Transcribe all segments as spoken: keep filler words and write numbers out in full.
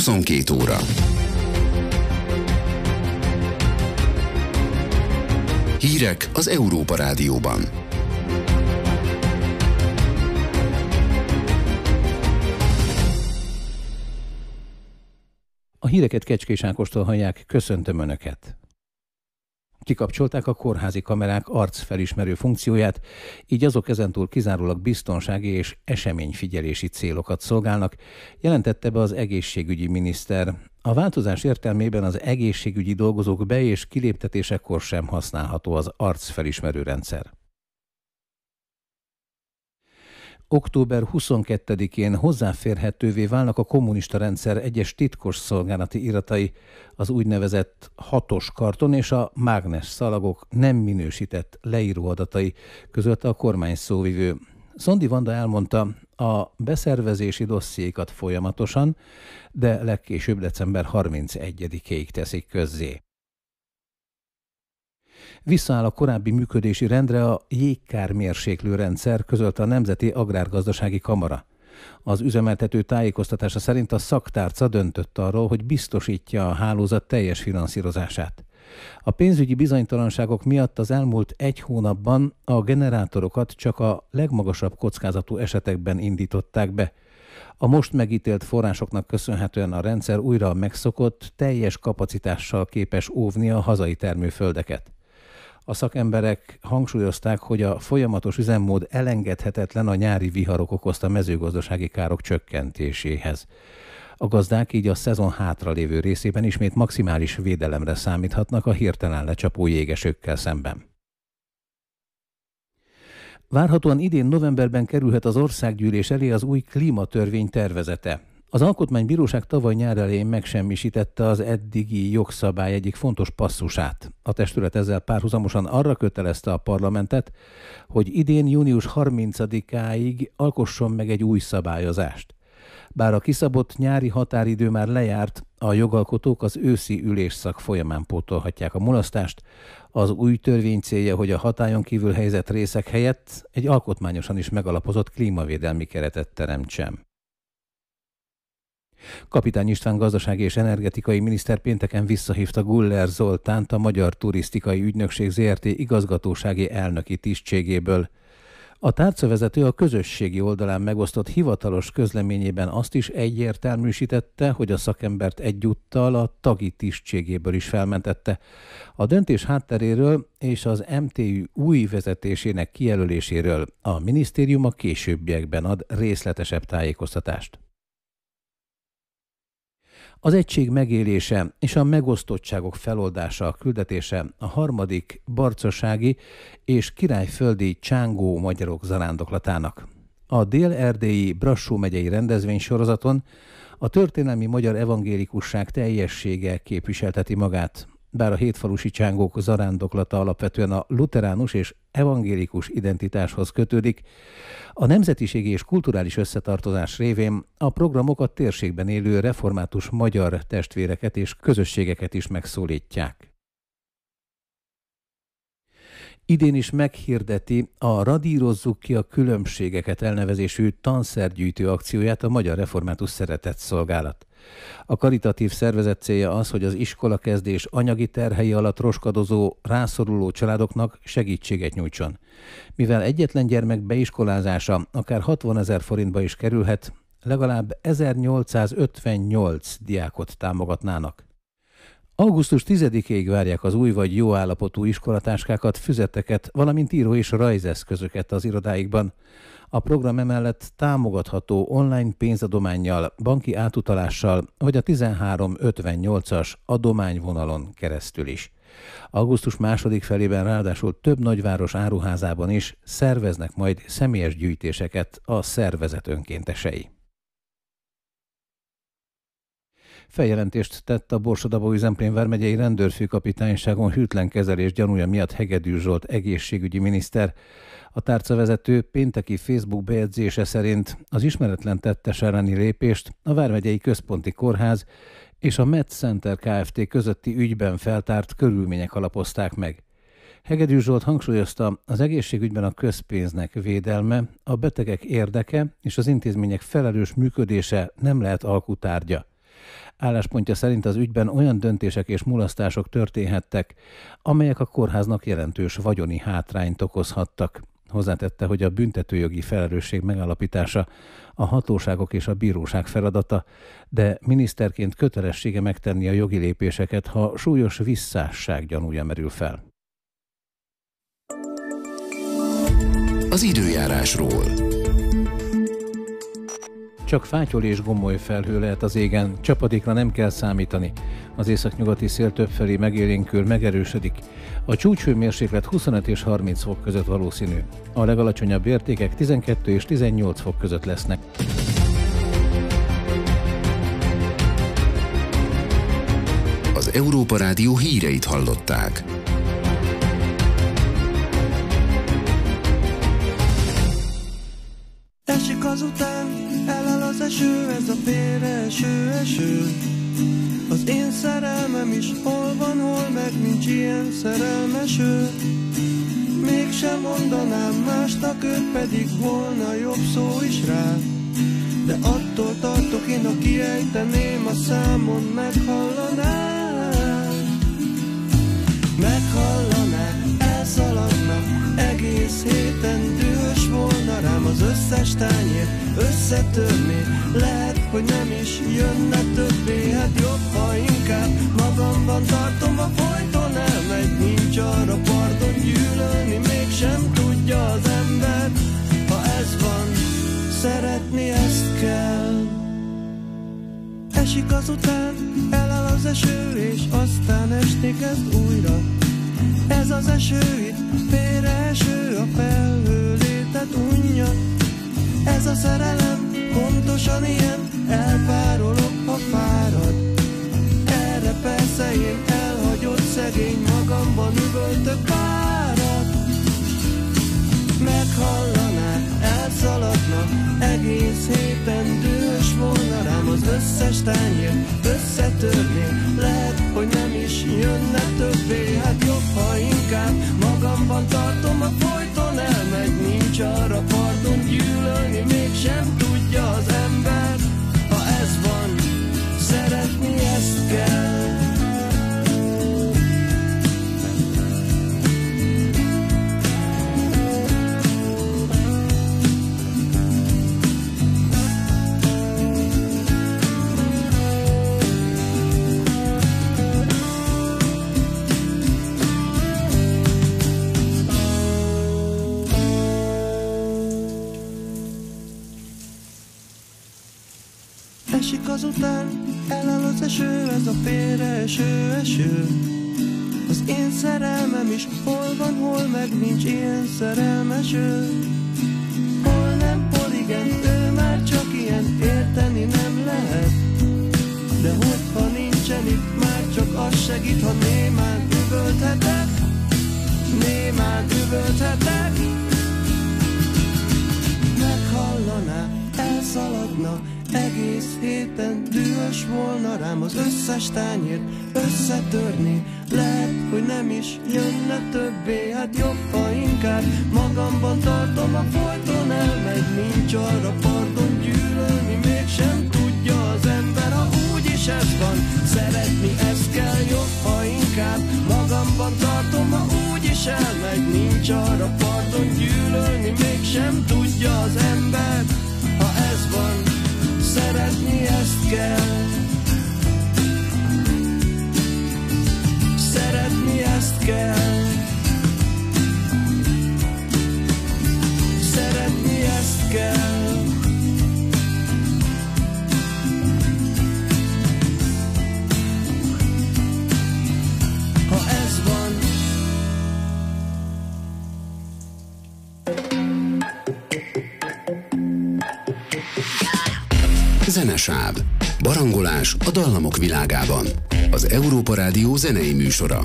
huszonkét óra. Hírek az Európa Rádióban. A híreket Kecskés Ákostól hallják, köszöntöm Önöket! Kikapcsolták a kórházi kamerák arcfelismerő funkcióját, így azok ezentúl kizárólag biztonsági és eseményfigyelési célokat szolgálnak, jelentette be az egészségügyi miniszter. A változás értelmében az egészségügyi dolgozók be- és kiléptetésekor sem használható az arcfelismerő rendszer. október huszonkettedikén hozzáférhetővé válnak a kommunista rendszer egyes titkos szolgálati iratai, az úgynevezett hatos karton és a mágnes szalagok nem minősített leíróadatai, közölte a kormány szóvivő. Szondi Vanda elmondta, a beszervezési dossziékat folyamatosan, de legkésőbb december harmincegyedikéig teszik közzé. Visszaáll a korábbi működési rendre a jégkármérséklő rendszer, közölte a Nemzeti Agrárgazdasági Kamara. Az üzemeltető tájékoztatása szerint a szaktárca döntött arról, hogy biztosítja a hálózat teljes finanszírozását. A pénzügyi bizonytalanságok miatt az elmúlt egy hónapban a generátorokat csak a legmagasabb kockázatú esetekben indították be. A most megítélt forrásoknak köszönhetően a rendszer újra megszokott, teljes kapacitással képes óvni a hazai termőföldeket. A szakemberek hangsúlyozták, hogy a folyamatos üzemmód elengedhetetlen a nyári viharok okozta mezőgazdasági károk csökkentéséhez. A gazdák így a szezon hátralévő részében ismét maximális védelemre számíthatnak a hirtelen lecsapó jégesőkkel szemben. Várhatóan idén novemberben kerülhet az országgyűlés elé az új klímatörvény tervezete. Az Alkotmánybíróság tavaly nyár elején megsemmisítette az eddigi jogszabály egyik fontos passzusát. A testület ezzel párhuzamosan arra kötelezte a parlamentet, hogy idén június harmincadikáig alkosson meg egy új szabályozást. Bár a kiszabott nyári határidő már lejárt, a jogalkotók az őszi ülésszak folyamán pótolhatják a mulasztást. Az új törvény célja, hogy a hatályon kívül helyezett részek helyett egy alkotmányosan is megalapozott klímavédelmi keretet teremtsen. Kapitány István gazdasági és energetikai miniszter pénteken visszahívta Guller Zoltánt a Magyar Turisztikai Ügynökség zé er té igazgatósági elnöki tisztségéből. A tárcavezető a közösségi oldalán megosztott hivatalos közleményében azt is egyértelműsítette, hogy a szakembert egyúttal a tagi tisztségéből is felmentette. A döntés hátteréről és az em té ü új vezetésének kijelöléséről a minisztérium a későbbiekben ad részletesebb tájékoztatást. Az egység megélése és a megosztottságok feloldása a küldetése a harmadik barcasági és királyföldi csángó magyarok zarándoklatának. A dél-erdélyi Brassó megyei rendezvénysorozaton a történelmi magyar evangélikusság teljessége képviselteti magát. Bár a hétfalusi csángók zarándoklata alapvetően a luteránus és evangélikus identitáshoz kötődik, a nemzetiségi és kulturális összetartozás révén a programok a térségben élő református magyar testvéreket és közösségeket is megszólítják. Idén is meghirdeti a Radírozzuk ki a különbségeket elnevezésű tanszergyűjtő akcióját a Magyar Református Szeretetszolgálat. A karitatív szervezet célja az, hogy az iskolakezdés anyagi terhei alatt roskadozó, rászoruló családoknak segítséget nyújtson. Mivel egyetlen gyermek beiskolázása akár hatvanezer forintba is kerülhet, legalább ezernyolcszázötvennyolc diákot támogatnának. augusztus tizedikéig várják az új vagy jó állapotú iskolatáskákat, füzeteket, valamint író- és rajzeszközöket az irodáikban. A program emellett támogatható online pénzadománnyal, banki átutalással vagy a tizenhárom ötvennyolcas adományvonalon keresztül is. Augusztus második felében ráadásul több nagyváros áruházában is szerveznek majd személyes gyűjtéseket a szervezet önkéntesei. Feljelentést tett a Borsod-Abaúj-Zemplén vármegyei rendőrfőkapitányságon hűtlen kezelés gyanúja miatt Hegedűs Zsolt egészségügyi miniszter. A tárcavezető pénteki Facebook bejegyzése szerint az ismeretlen tettes elleni lépést a Vármegyei Központi Kórház és a MedCenter Kft. Közötti ügyben feltárt körülmények alapozták meg. Hegedűs Zsolt hangsúlyozta, az egészségügyben a közpénznek védelme, a betegek érdeke és az intézmények felelős működése nem lehet alkutárgya. Álláspontja szerint az ügyben olyan döntések és mulasztások történhettek, amelyek a kórháznak jelentős vagyoni hátrányt okozhattak. Hozzátette, hogy a büntetőjogi felelősség megállapítása a hatóságok és a bíróság feladata, de miniszterként kötelessége megtenni a jogi lépéseket, ha súlyos visszásság gyanúja merül fel. Az időjárásról. Csak fátyol és gomoly felhő lehet az égen, csapadékra nem kell számítani. Az északnyugati szél többfelé megélénkül, megerősödik. A csúcshőmérséklet huszonöt és harminc fok között valószínű. A legalacsonyabb értékek tizenkettő és tizennyolc fok között lesznek. Az Európa Rádió híreit hallották. Esik azután, eláll az eső, ez a félreeső eső. Az én szerelmem is hol van, hol meg nincs ilyen szerelmes ő. Mégsem mondanám másnak, ő pedig volna jobb szó is rá. De attól tartok én, ha kiejteném a számon, meghallaná. Meghallaná, elszaladna, egész héten dühös volna rám. Az összes tányér összetörné, lehet, hogy nem is jönne többé. Hát jobb, ha inkább magamban tartom, a folyton elmegy, nincs arra pardon. Gyűlölni mégsem tudja az ember, ha ez van, szeretni ezt kell. Esik azután, eláll az eső, és aztán esni kezd újra. Ez az eső itt, félreeső, a felhő létet unja. Ez a szerelem pontosan ilyen, elpárolok, ha fárad. Erre persze én elhagyott szegény, magamban üvöltök párat. Meghallaná, elszaladna, egész héten dühös volna rám. Az összes tányér összetörné, lehet, hogy nem is jönne többé. Hát jobb, ha inkább magamban tartom, a folyton elmegy, nincs arra pardon. Gyűlölni mégsem tudja az ember, ha ez van, szeretni ezt kell. Esik azután, eláll az eső, ez a félreeső eső. Az én szerelmem is hol van, hol meg nincs ilyen szerelmes ő. Hol nem, hol igen, ő már csak ilyen, érteni nem lehet. De hogyha nincsen itt, már csak az segít, ha némán üvölthetek. Némán üvölthetek. Meghallaná, elszaladna, egész héten dühös volna rám. Az összes tányért összetörni, lehet, hogy nem is jönne többé. Hát jobb, ha inkább magamban tartom, a folyton elmegy, nincs arra pardon. Gyűlölni mégsem tudja az ember, ha úgyis ez van, szeretni ezt kell. Jobb, ha inkább magamban tartom, ha úgyis elmegy, nincs arra pardon. Gyűlölni mégsem tudja az ember, ha ez van, szeretni ezt kell. Szeretni ezt kell. Szeretni ezt kell. Ha ez van. Zenesáv. Barangolás a dallamok világában. Az Európa Rádió zenei műsora.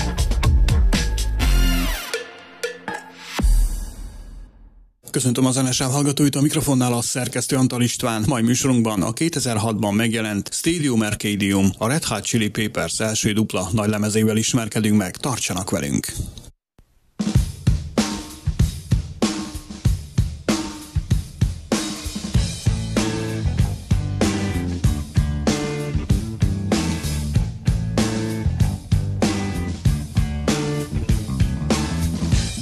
Köszöntöm a Zenesáv hallgatóit, a mikrofonnál a szerkesztő Antal István. Mai műsorunkban a kétezer-hatban megjelent Stadium Arcadium, a Red Hot Chili Peppers első dupla nagylemezével ismerkedünk meg. Tartsanak velünk!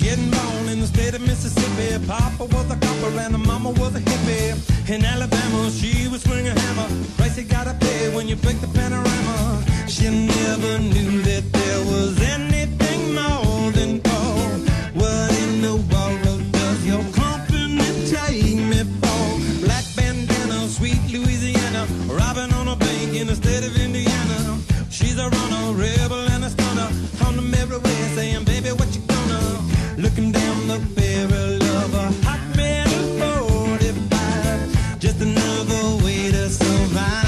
getting born in the state of Mississippi. Papa was a copper and the mama was a hippie. In Alabama, she would swing a hammer. Price you gotta pay when you break the panorama. She never knew that there was anything more than gold. What in the world does your company take me for? Black bandana, sweet Louisiana, robbing on a bank in the state of Indiana. She's a runner, rebel and a stunner. On the merry way saying, baby, what you gonna? Looking down the barrel of a hot metal forty-five. Just another way to survive.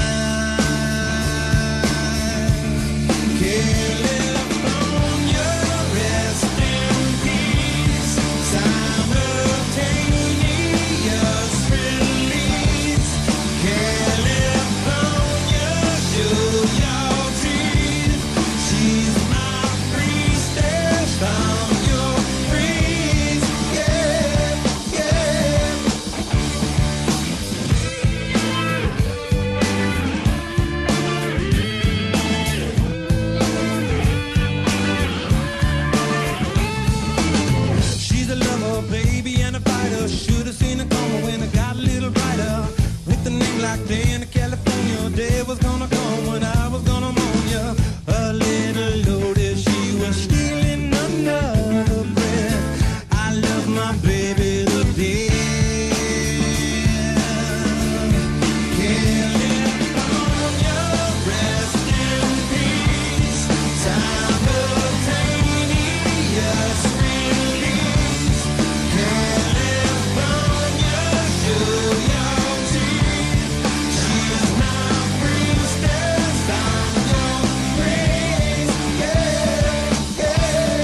California, rest in peace. Simultaneous release. California, show your teeth. She's my priestess from your breeze. Yeah, yeah. She's a lover, baby, and a fighter. Should've seen it coming when it got a little brighter. With a name like Dana, California, day was gonna come when I was gonna mourn ya. A little loaded, she was stealing another breath. I love my baby to death. California, rest in peace. Simultaneous release. California, show your teeth. She's my priestess, I'm your praise. Yeah, yeah.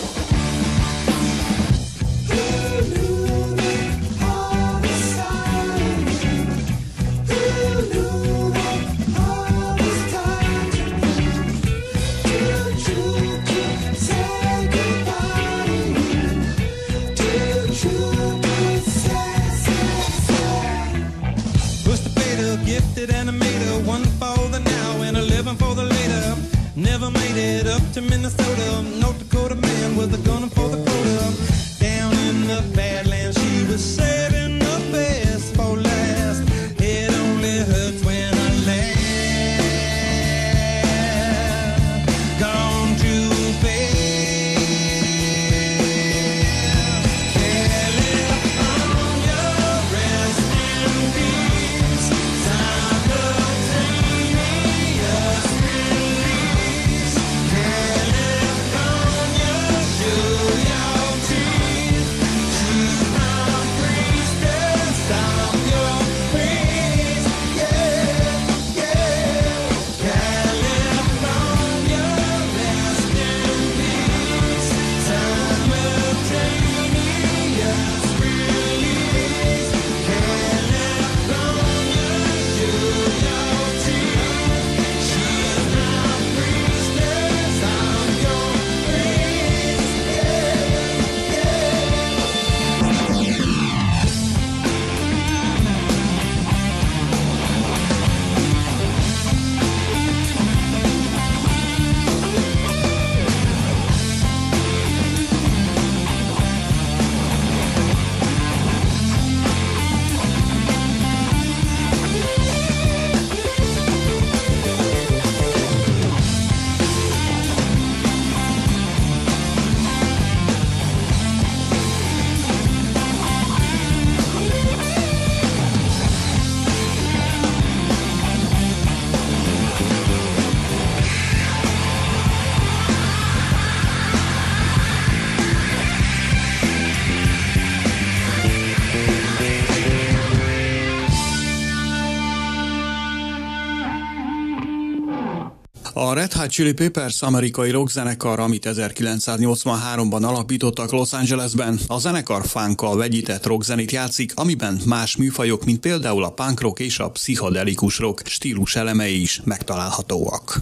Who knew that harvest time? Who knew that harvest time? Too true to say goodbye. Too true to say, say, say. Push the fader, gifted animator, one for the now and eleven for the later. Never made it up to Minnesota. North Dakota man with a gun for the quota. Down in the Badlands, she was saving the best for last. It only hurts when I laugh. Gone too fast. California, rest in peace. Simultaneous release. California, show your teeth. She's my priestess, I'm your praise. Yeah, yeah. California, rest in peace. Simultaneous release. California, show your teeth. She's my priestess, I'm your praise. Yeah, A Red Hot Chili Peppers amerikai rockzenekar, amit ezerkilencszáznyolcvanháromban alapítottak Los Angelesben, a zenekar funkkal vegyített rockzenét játszik, amiben más műfajok, mint például a punk rock és a pszichodelikus rock stílus elemei is megtalálhatóak.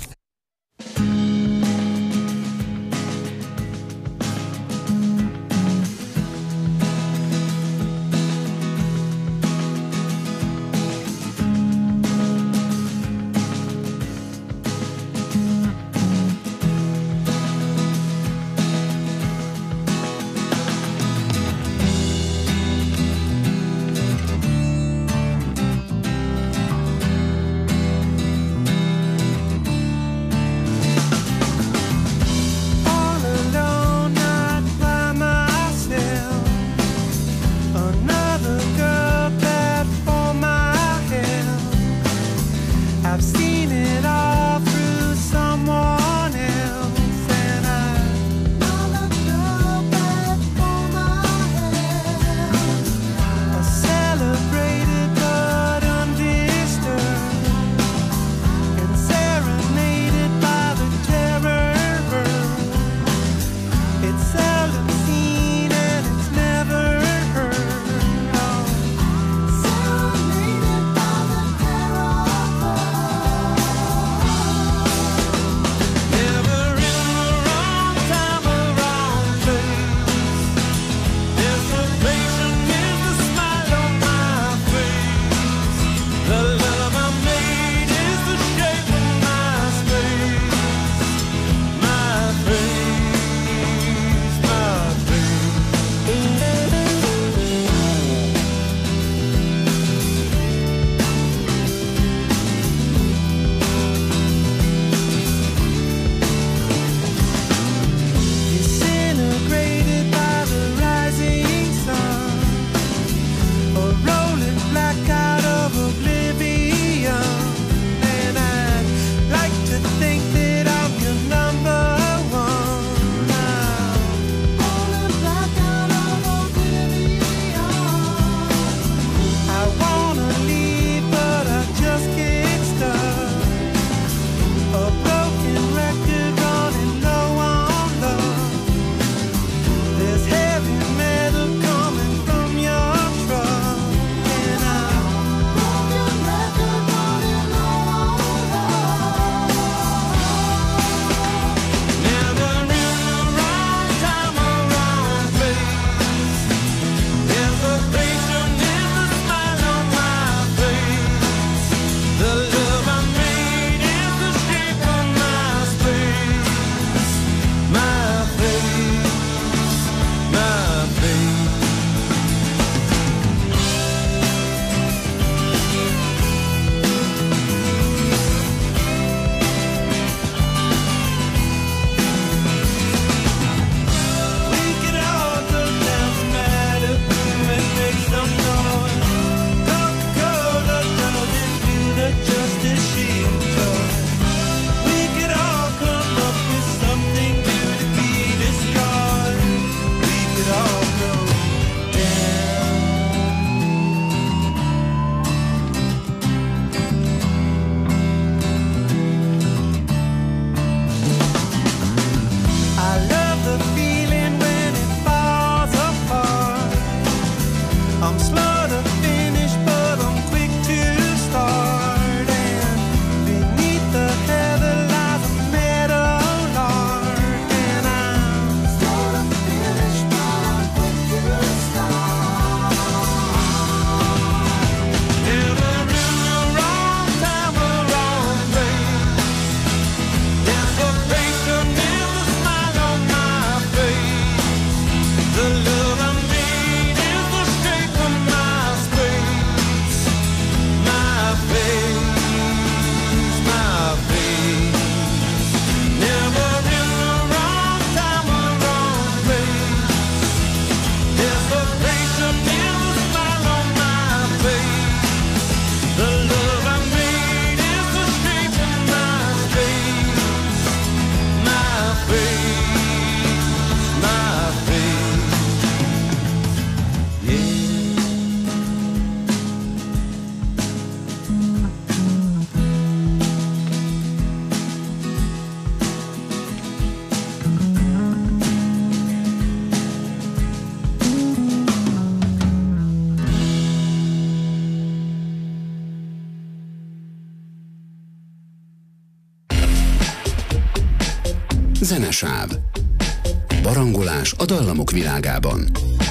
Zenesáv. Barangolás a dallamok világában.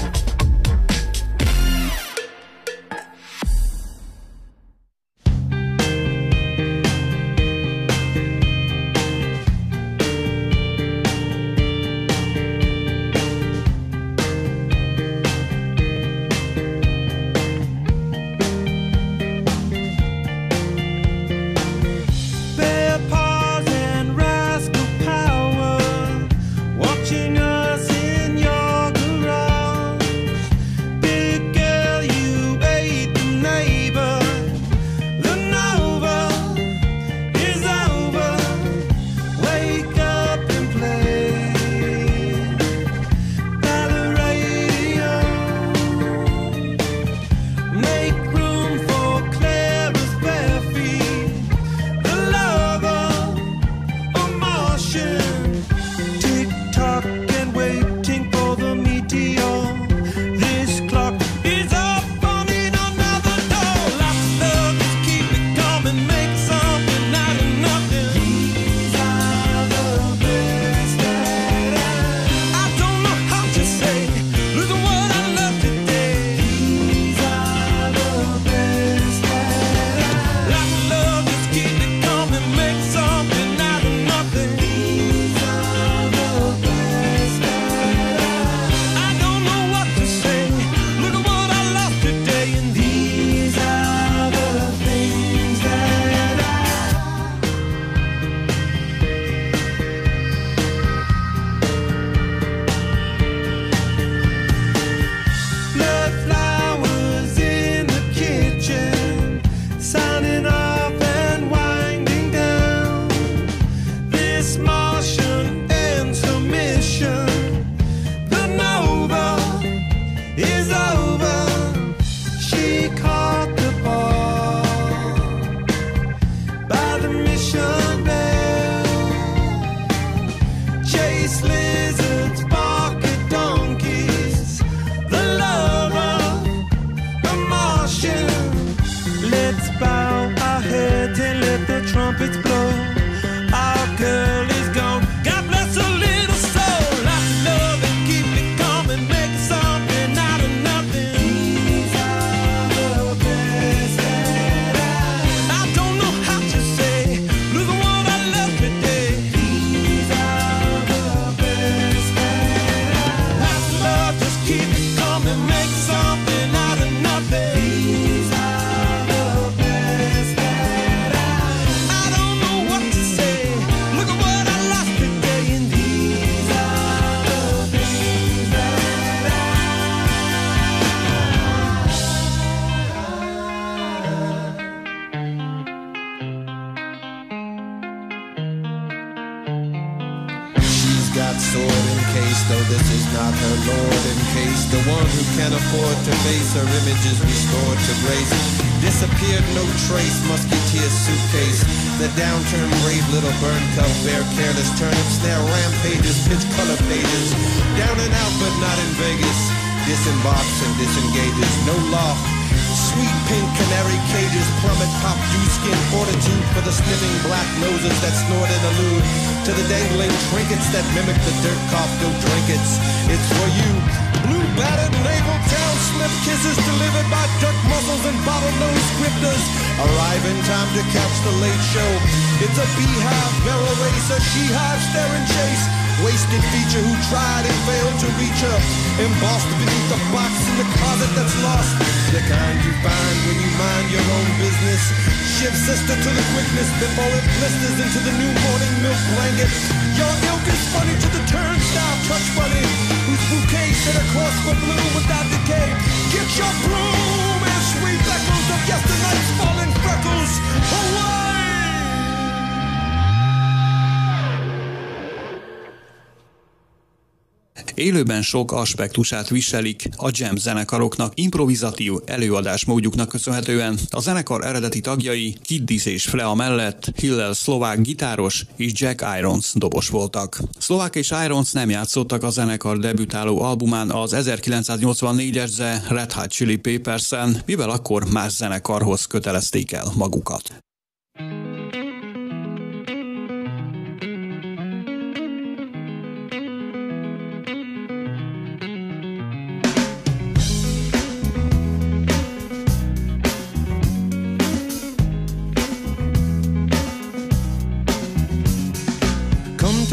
Élőben sok aspektusát viselik a jam zenekaroknak improvizatív előadásmódjuknak köszönhetően. A zenekar eredeti tagjai Kiddis és Flea mellett Hillel szlovák gitáros és Jack Irons dobos voltak. Szlovák és Irons nem játszottak a zenekar debütáló albumán az ezerkilencszáznyolcvannégyes The Red Hot Chili Peppers-en, mivel akkor más zenekarhoz kötelezték el magukat.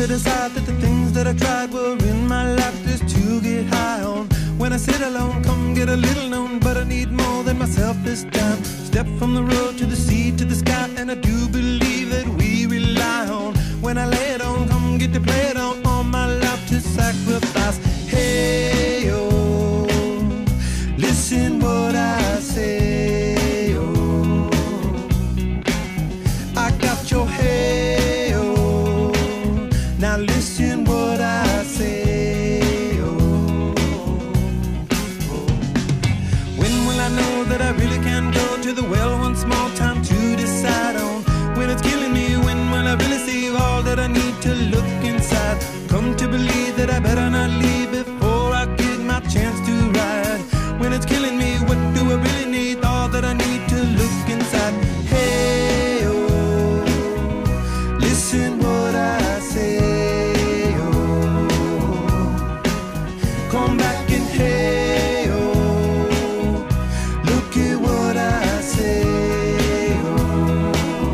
to decide that the things that I tried were in my life just to get high on. When I sit alone, come get a little known, but I need more than myself this time. Step from the road to the sea to the sky, and I do believe that we rely on. When I lay it on, come get to play it on, all my life to sacrifice. Hey, oh, listen what I say, oh, I got your hey, oh, now listen what I say, oh, oh. When will I know that I really can go to the well one small time to decide on? When it's killing me, when will I really see all that I need to look inside? Come to believe that I better not leave before I get my chance to ride. When it's killing me, what do I really need? All that I need to look inside. Hey, oh, listen what I say, oh, come back and hey, oh, look at what I say, oh.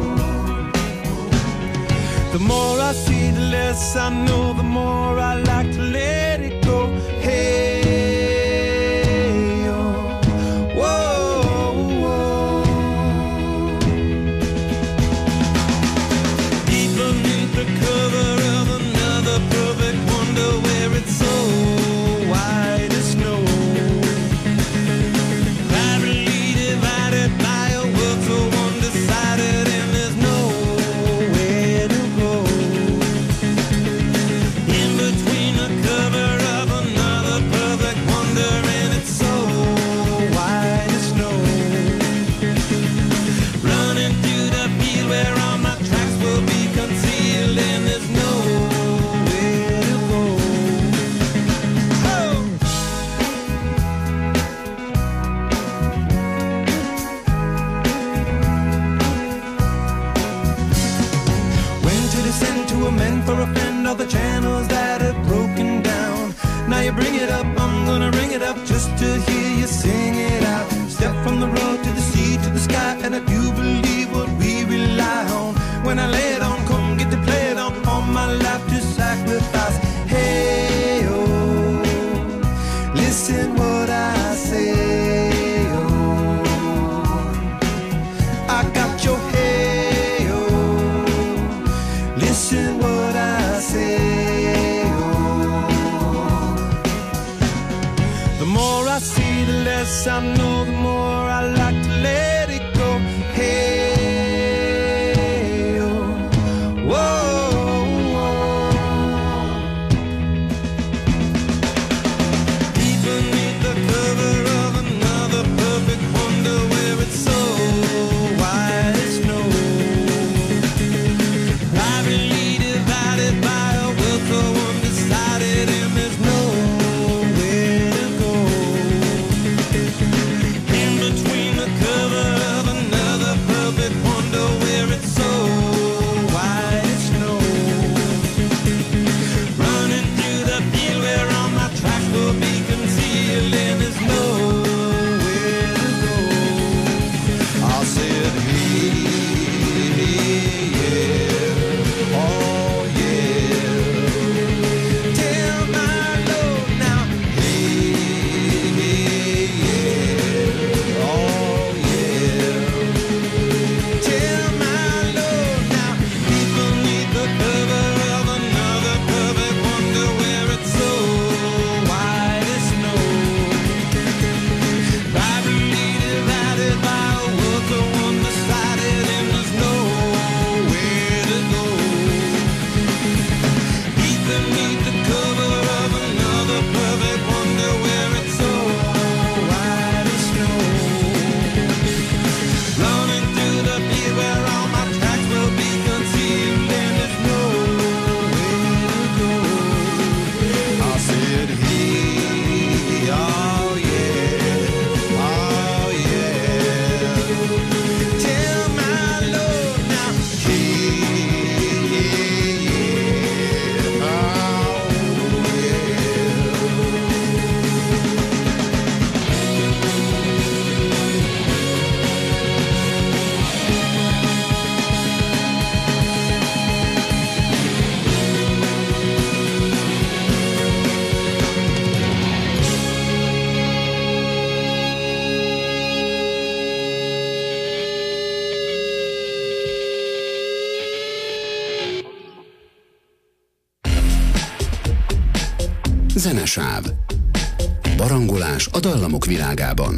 The more I see, the less I know, the more I like to let it go. Hey, oh, whoa, whoa. Deep beneath the cover of another perfect wonder, where it's so white as snow, privately divided by a world so undecided, and there's nowhere to go. In between the cover of another perfect wonder, and it's so white as snow, running through the field where all my tracks will be concealed, and there's nowhere to go. Oh! When to descend to amend for a friend all the channels that have broken down. Now you bring it up, I'm gonna ring it up just to hear you sing it out. Step from the road to the sea to the sky, and I do believe what we rely on. When I lay it on, come get to play it on, all my life to sacrifice. Hey, oh, listen what I say, oh, I got your hey, oh, listen what I say, oh. The more I see, the less I know, the more I like to let it go. Hey, oh, whoa, whoa. Deep beneath the cover of another perfect wonder, where it's so white as snow, privately divided by a world so undecided, and there's nowhere to go. In between the cover Zenesáv. Barangolás a dallamok világában.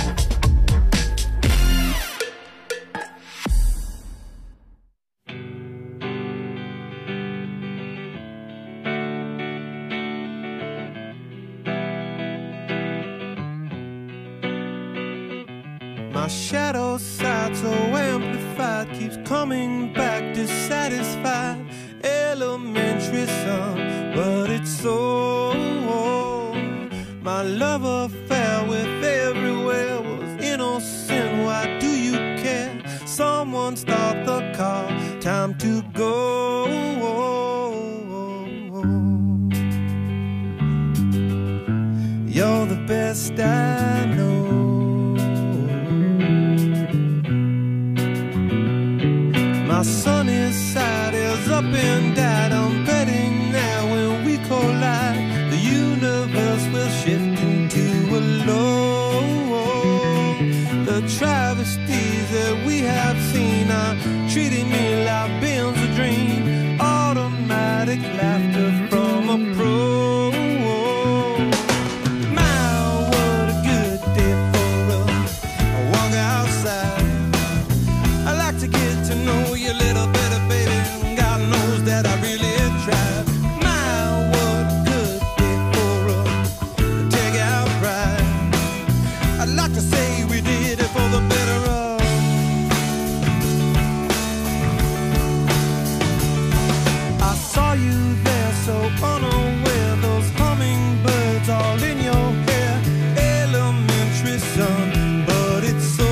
My shadow side so amplified keeps coming back dissatisfied. Elementary son, but it's so. My love affair with everywhere was innocent. Why do you care? Someone start the car. Time to go. You're the best I know. My sunny side is up and died. I'm betting now when we collide, the universe will shift into a low. The travesties that we have seen are treating me like being's a dream. Automatic laughter from a pro. My, what a good day for a walk outside. I like to get to know you a little better, baby. God knows that I really tried. My, what a good day for a take-out ride. I'd like to say we did it for the better of. I saw you there so unaware, those hummingbirds all in your hair. Elementary son, but it's so.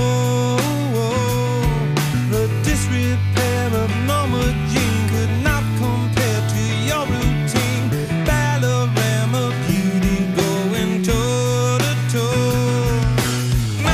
The disrepair of Norma Jean could not compare to your routine. Ballerama beauty going toe to toe.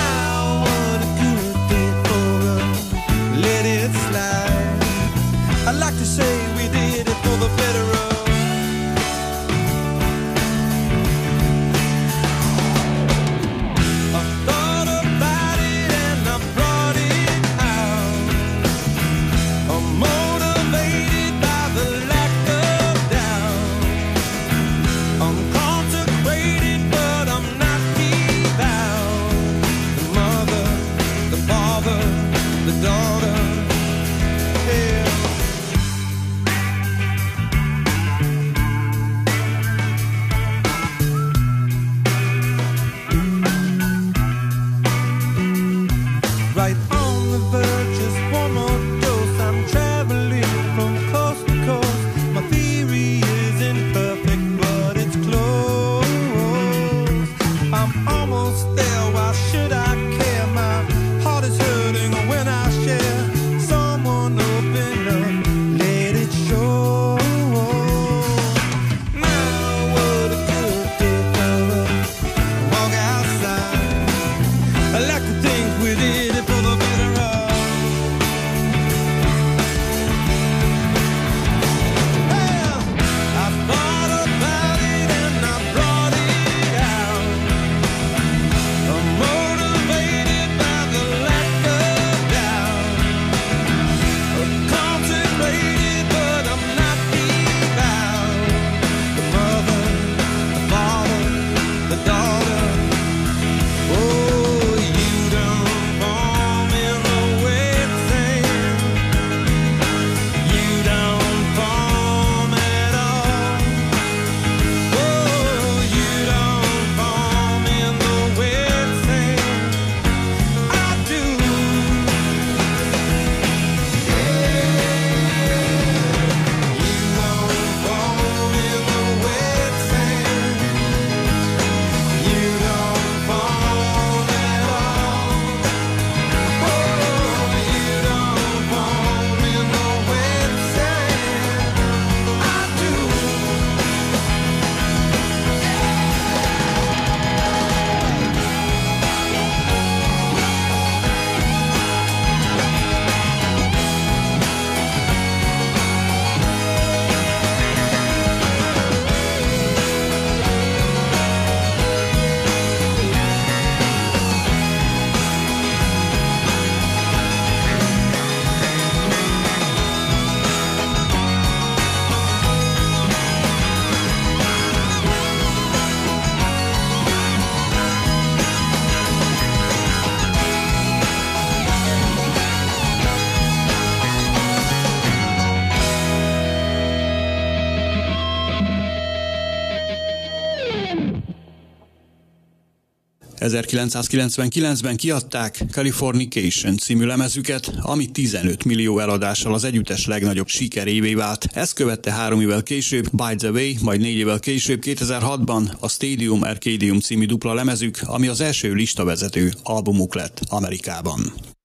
ezerkilencszázkilencvenkilencben kiadták Californication című lemezüket, ami tizenöt millió eladással az együttes legnagyobb sikerévé vált. Ezt követte három évvel később By the Way, majd négy évvel később kétezer-hatban a Stadium Arcadium című dupla lemezük, ami az első listavezető albumuk lett Amerikában.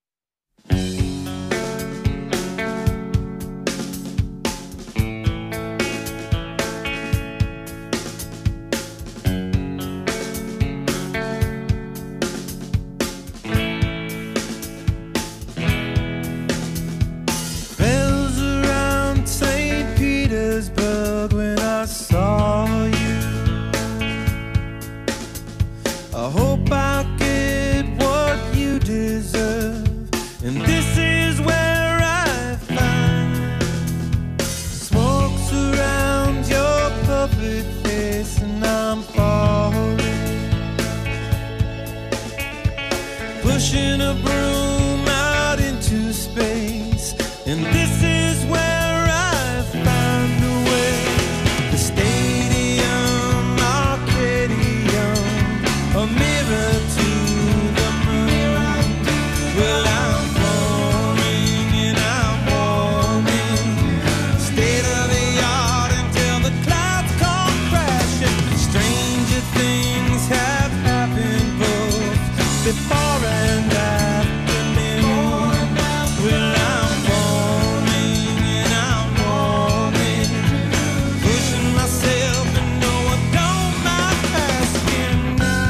Pushing a broom out into space, and this is where I found a way. The Stadium Arcadium, a mirror to the moon. Well, I'm warming and I'm warming, state of the art until the clouds come crashing. Stranger things have happened both before and after noon. Well, I'm warming and I'm warming, pushing myself and no, I don't mind asking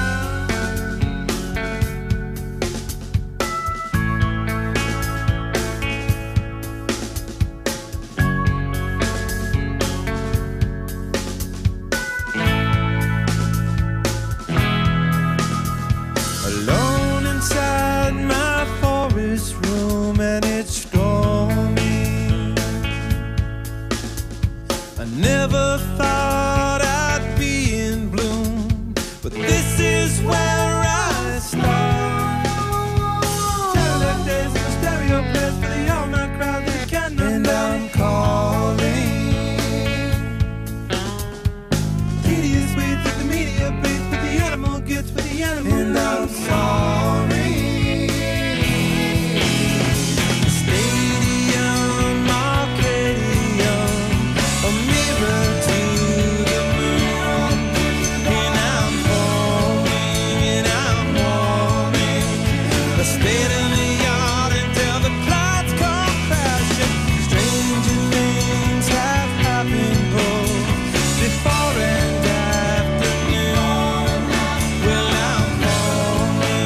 alone inside my forest room, and it's stormy. I never thought I'd be in bloom, but this is where I start. Cadillac days in a stereo place for the all-night crowd that cannot. And I'm calling tedious ways that the media plays, but the animal gets what the animal. And I'm sorry. Stadium Arcadium, a mirror to the moon. And I'm warming and I'm warming, the state of the art until the clouds come crashing. Stranger things have happened both before and after noon. Well, I'm warming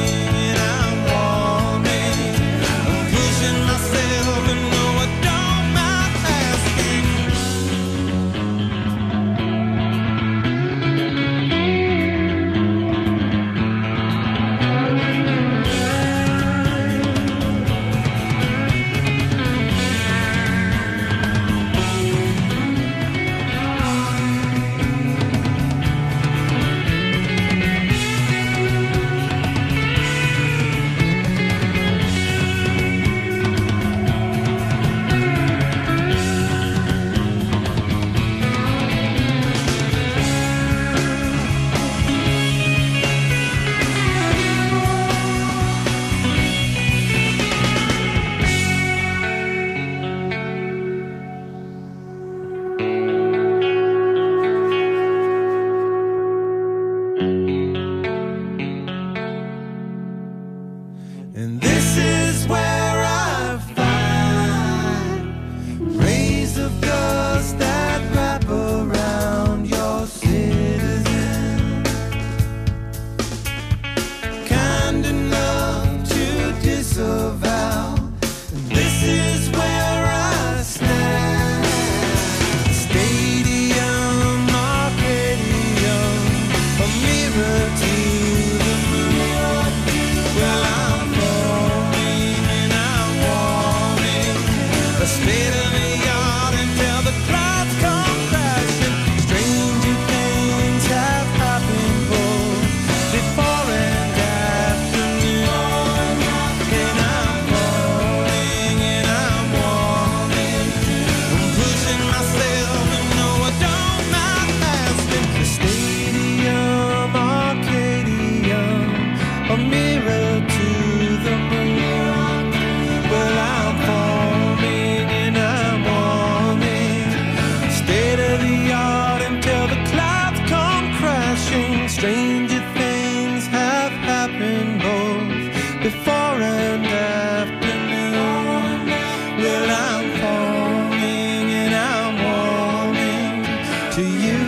a mirror to the moon. Well, I'm forming and I'm warming, state of the art until the clouds come crashing. Stranger things have happened both before and afternoon. Well, I'm forming and I'm warming to you.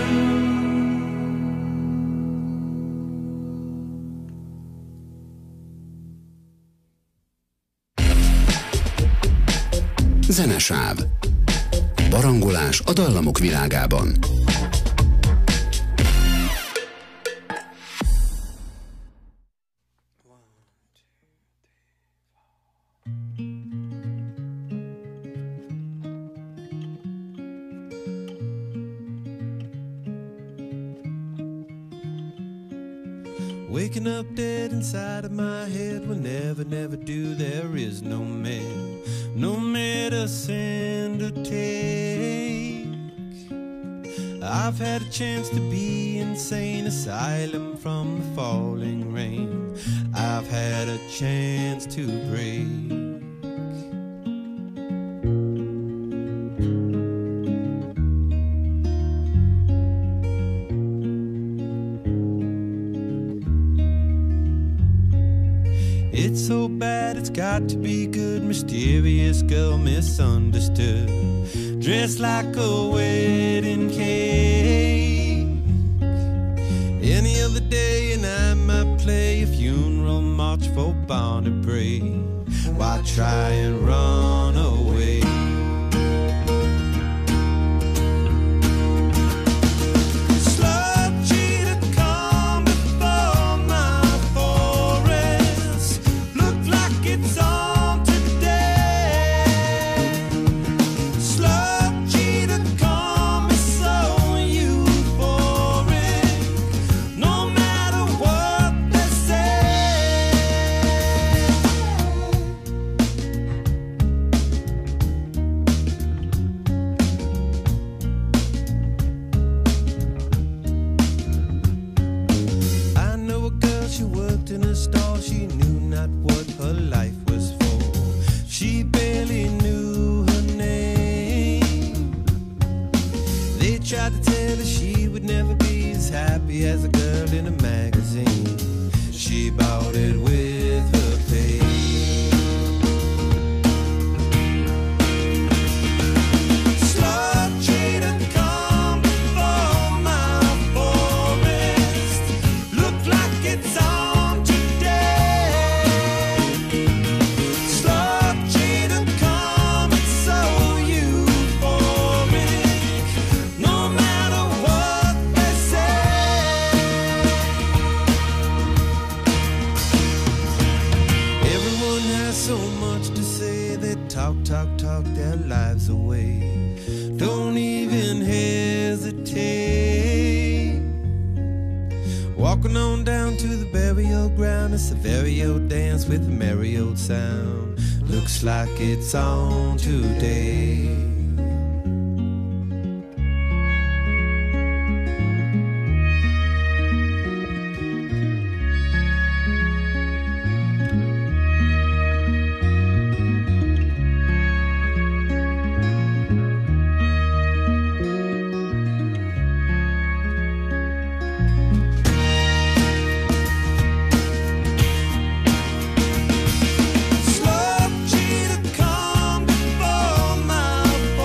Zenesáv. Barangolás a dallamok világában. Waking up dead inside of my head will never, never do. There is no man, no medicine to take. I've had a chance to be insane asylum from the falling rain. I've had a chance to break. It's so bad, it's got to be good. Mysterious girl, misunderstood, dressed like a wedding cake. Any other day and I might play a funeral march for Barney Bray. Why try and run away? Like it's on today. Slow cheetah, come before my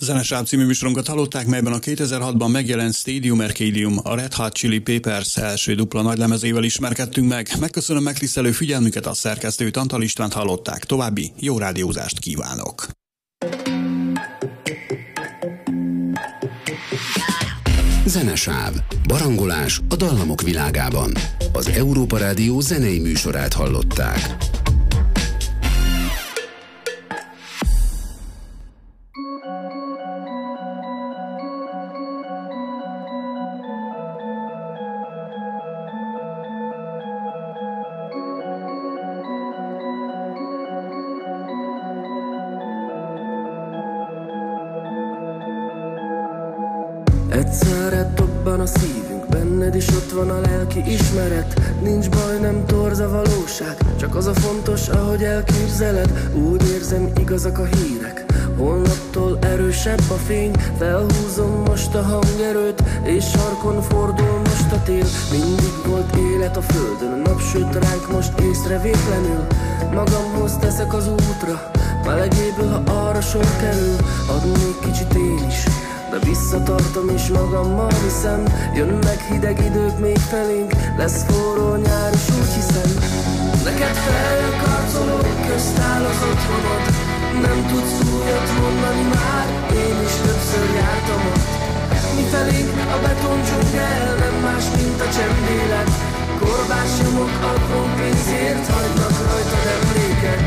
Zenesáv című műsorunkat hallották, melyben a kétezer-hatban megjelent Stadium Arcadium, a Red Hot Chili Peppers első dupla nagylemezével ismerkedtünk meg. Megköszönöm megtisztelő figyelmüket, a szerkesztőt, Antal Istvánt hallották. További jó rádiózást kívánok! Zenesáv. Barangolás a dallamok világában. Az Európa Rádió zenei műsorát hallották. Egyszerre dobban a szívünk, benned is ott van a lelki ismeret. Nincs baj, nem torz a valóság, csak az a fontos, ahogy elképzeled. Úgy érzem, igazak a hírek, holnaptól erősebb a fény. Felhúzom most a hangerőt, és sarkon fordul most a tél. Mindig volt élet a földön, napsüt ránk most észrevétlenül. Magamhoz teszek az útra, melegéből, ha arra sor kerül. Adnék kicsit én is, de visszatartom is magammal, hiszem jönnek hideg idők még felénk, lesz forró nyár is, úgy hiszem. Neked felkarcolok, közt áll az otthonod, nem tudsz újat mondani már, én is többször jártam ott. Mi felénk a beton dzsungel, nem más, mint a csendélet. Korbás nyomok apró pénzért, hagynak rajtad emléket.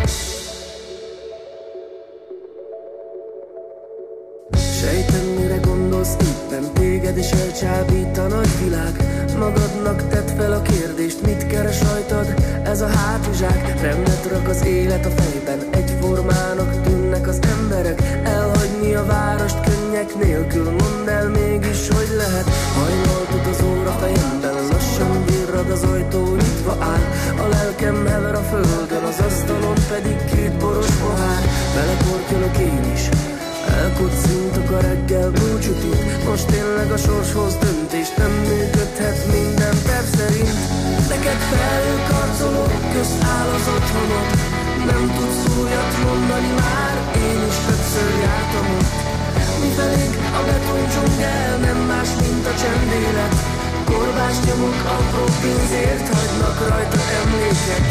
Sejtem, mire gondolsz éppen, téged is elcsábít a nagyvilág. Magadnak tedd fel a kérdést, mit keres rajtad ez a hátizsák. Rendet rak az élet a fejben, egyformának tűnnek az emberek. Elhagyni a várost könnyek nélkül, mondd el mégis, hogy lehet. Hajnalt az óra fejemben, lassan virrad az ajtó, nyitva áll. A lelkem hever a földön, az asztalon pedig két boros pohár. Beleportyolok én is, elkocintok a reggel búcsút itt. Most tényleg a sorshoz döntés, nem működhet minden terv szerint. Neked felkarcolok, közt áll az otthonod, nem tudsz újat mondani már, én is többször jártam ott. Mi felénk a beton dzsungel, nem más, mint a csendélet. Korbás nyomok apró pénzért, hagynak rajta emléket.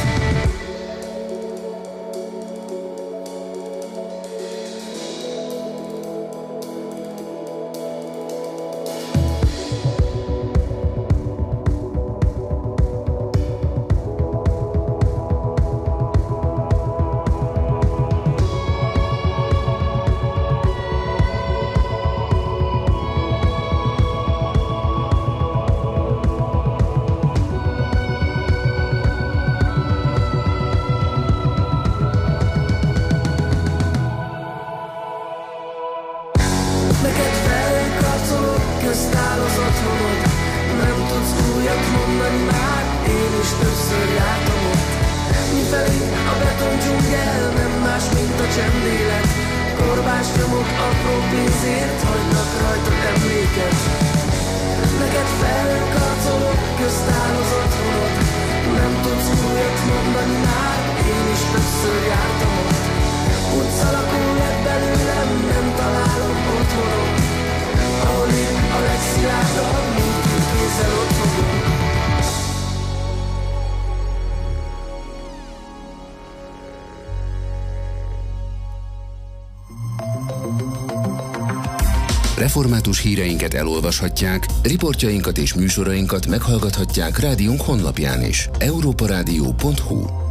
Református híreinket elolvashatják, riportjainkat és műsorainkat meghallgathatják rádiónk honlapján is. európa rádió pont hu